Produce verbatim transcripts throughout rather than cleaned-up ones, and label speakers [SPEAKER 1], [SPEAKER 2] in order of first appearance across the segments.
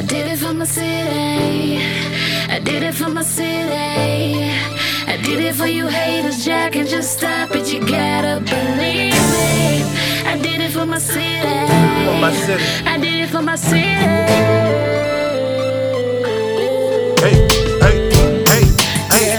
[SPEAKER 1] did it for my city. I did it for my city. I did it for you haters, Jack, and just stop it. You gotta believe me. I did it for my city.
[SPEAKER 2] For my city.
[SPEAKER 1] I did it for my city.
[SPEAKER 2] Hey, hey, hey, hey.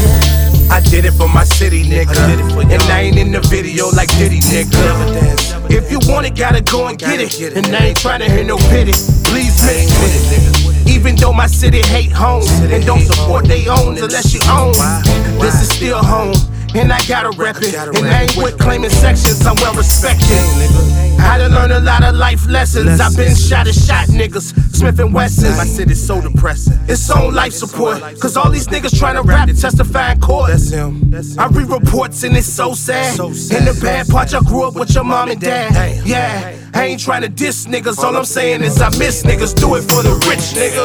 [SPEAKER 2] I did it for my city, nigga. I did it for and I ain't in the video like Diddy, nigga. If you want it, gotta go and get it. And I ain't tryna hear no pity. Please mix with it. Even though my city hate home and don't support they own unless you own. This is still home. And I gotta rep it. And I ain't with claiming sections, I'm well respected. I had to learn a lot of life lessons. I've been shot at shot niggas, Smith and Wesson. My city's so depressing. It's on life support. Cause all these niggas tryna rap, testify in court. That's him. I read reports and it's so sad. In the bad part, y'all grew up with your mom and dad. Yeah, I ain't tryna diss niggas. All I'm saying is I miss niggas. Do it for the rich nigga.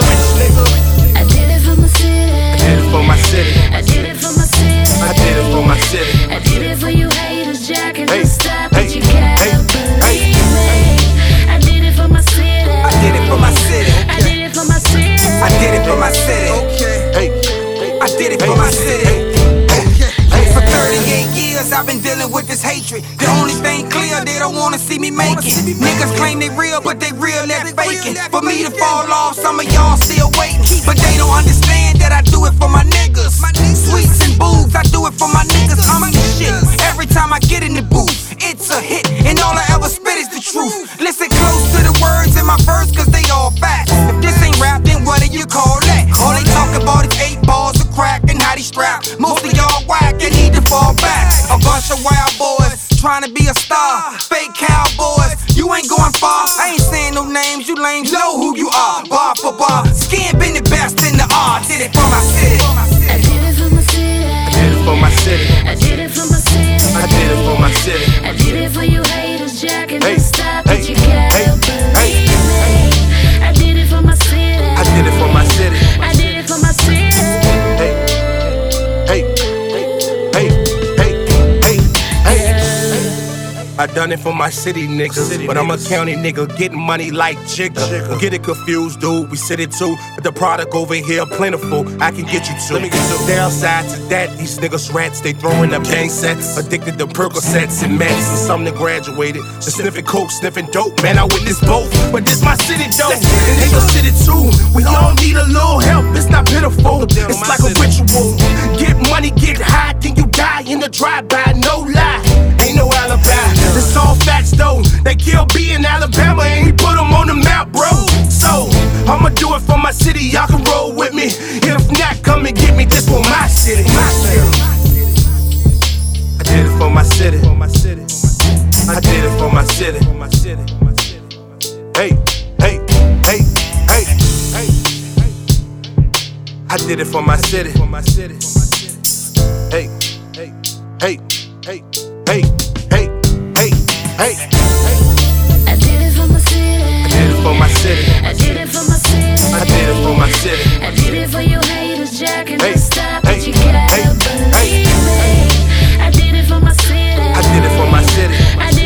[SPEAKER 1] I did it for my city.
[SPEAKER 2] I did it for my city.
[SPEAKER 1] I did it for my city.
[SPEAKER 2] I did it for my city.
[SPEAKER 1] I did it for you haters, Jack, and
[SPEAKER 2] Hey,
[SPEAKER 1] just stop
[SPEAKER 2] hey,
[SPEAKER 1] it. You gotta
[SPEAKER 2] hey,
[SPEAKER 1] believe me. I did it for my city.
[SPEAKER 3] I did it for my city.
[SPEAKER 1] I did it for my city.
[SPEAKER 3] I did it for my city.
[SPEAKER 2] Hey,
[SPEAKER 3] I did it for my city. For thirty-eight years I've been dealing with this hatred. The only thing clear, they don't wanna see me make it. Niggas claim they real, but they real that faking. For me to fall off, some of y'all still waiting. But they don't understand that I do it for my niggas. Sweets and boobs, I do it for my niggas. I'm the shit. Every time I get in the booth, it's a hit. And all I ever spit is the truth. Listen close to the words in my verse, cause they all facts. If this ain't rap, then what do you call that? All they talk about is eight balls of crack and how they strap. Most of y'all whack and need to fall back. A bunch of wild boys trying to be a star. Fake cowboys, you ain't going far. I ain't saying no names, you lames know who you are. Bar for bar, Skin been the best in the art. Did it for my city.
[SPEAKER 1] I did it for my city.
[SPEAKER 2] I did it for my city.
[SPEAKER 1] I did it for my city.
[SPEAKER 2] I did it for my city.
[SPEAKER 1] I did it for you haters, Jack, and
[SPEAKER 2] Hey,
[SPEAKER 1] just stop
[SPEAKER 2] hey,
[SPEAKER 1] it. You gotta
[SPEAKER 2] hey,
[SPEAKER 1] believe me. I did it for my city.
[SPEAKER 2] I did it for my city.
[SPEAKER 1] I did it for my city.
[SPEAKER 2] Hey, hey, hey, hey, hey, hey. I done it for my city niggas, but I'm a county nigga getting money like Jigga. Don't get it confused, dude. We said it too, but the product over here plentiful. I can get you two. Downside to that, these niggas rats. They throwing up bang sets, addicted to Percocets and meds, and some that graduated. The sniffing coke, sniffing dope. Man, I witness both, but this my city though, and they gon' city too. We all need a little help. It's not pitiful. It's like a ritual. Get money, get high, then you die in the drive-by. No lie, ain't no alibi. It's all facts though. They kill B in Alabama and we put them on the map, bro. So I'ma do it for my city. Y'all can roll with me. If not, come and get me. This for my city. My city. I did it for my city. I did it for my city. Hey, hey, hey, hey, hey. I did it for my city. Hey, hey, hey, hey, hey, hey, hey, hey.
[SPEAKER 1] I did it for my city.
[SPEAKER 2] I did it for my city.
[SPEAKER 1] I did it for my city.
[SPEAKER 2] I did it for my city.
[SPEAKER 1] I did it for you haters, Jack, and
[SPEAKER 2] Hey,
[SPEAKER 1] just stop
[SPEAKER 2] hey,
[SPEAKER 1] it. You gotta
[SPEAKER 2] hey,
[SPEAKER 1] believe
[SPEAKER 2] hey.
[SPEAKER 1] me. I did it for my city.
[SPEAKER 2] I did it for my city.
[SPEAKER 1] I did